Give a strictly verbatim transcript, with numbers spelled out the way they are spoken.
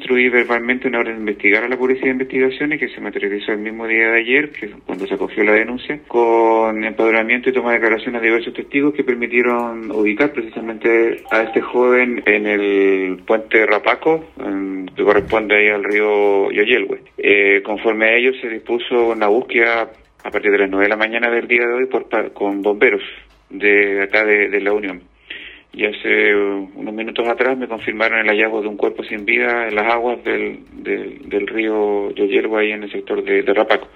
instruí verbalmente una orden de investigar a la Policía de Investigaciones que se materializó el mismo día de ayer, que es cuando se acogió la denuncia, con empadronamiento y toma de declaraciones de diversos testigos que permitieron ubicar precisamente a este joven en el puente Rapaco, en, que corresponde ahí al río Yoyelhue. Eh, conforme a ello se dispuso una búsqueda a partir de las nueve de la mañana del día de hoy por, con bomberos de acá de, de la Unión. Y hace unos minutos atrás me confirmaron el hallazgo de un cuerpo sin vida en las aguas del, del, del río Yoyelhue, ahí en el sector de, de Rapaco.